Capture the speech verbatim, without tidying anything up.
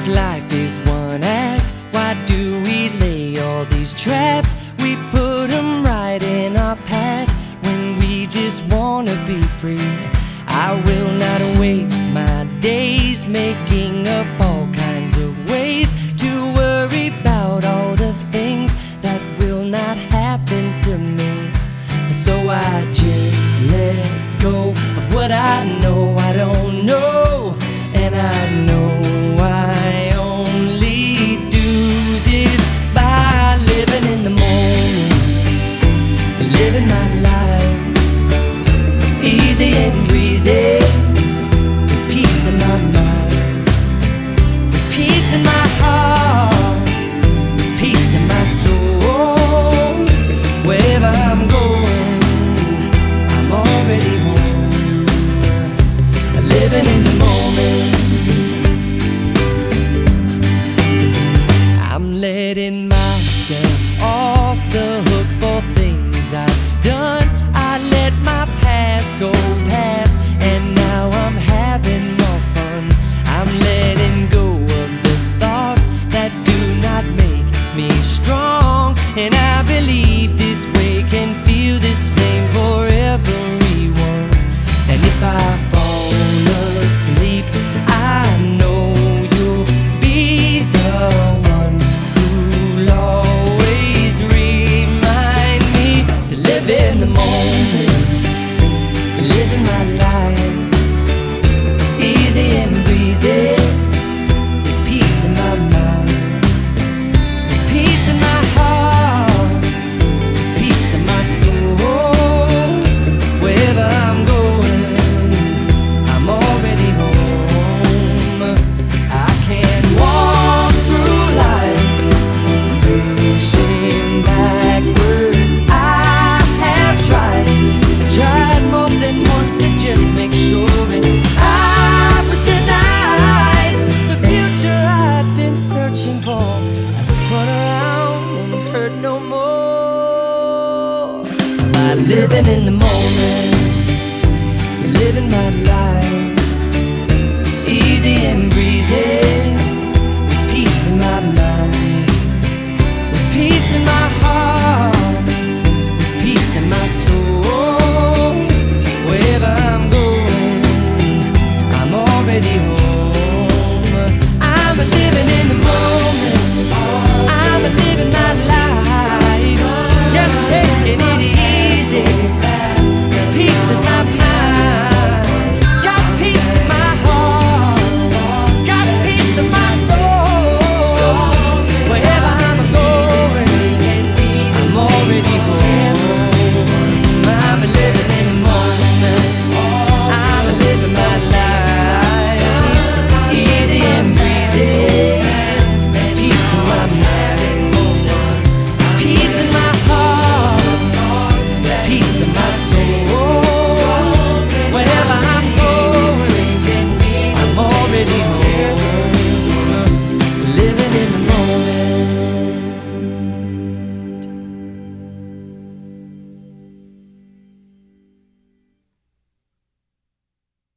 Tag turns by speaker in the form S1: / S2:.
S1: This life is one act. Why do we lay all these traps? We put them right in our path when we just wanna be free. I will not waste my days making up all kinds of ways to worry about all the things that will not happen to me. So I just let go of what I know I don't know, and I know I only do this by living in the moment, living my life easy and breezy, with peace in my mind, with peace in my heart, with peace in my soul. Wherever I'm going, I'm already home, living in the moment. I'm letting myself off the hook for things I've done. I let my past go past, and now I'm having more fun. I'm letting go of the thoughts that do not make me strong, and I believe this way can feel the same for everyone. And if I fall asleep, I know you'll be the one who'll always remind me to live in the moment, living my life easy and breezy, with peace in my mind, with peace in my heart, peace in my soul. Wherever I'm going, I'm already home. I can't walk through life facing backwards. I have tried, tried more than once to just make sure, and I was denied the future I'd been searching for. I spun around and hurt no more by living in the moment, living my life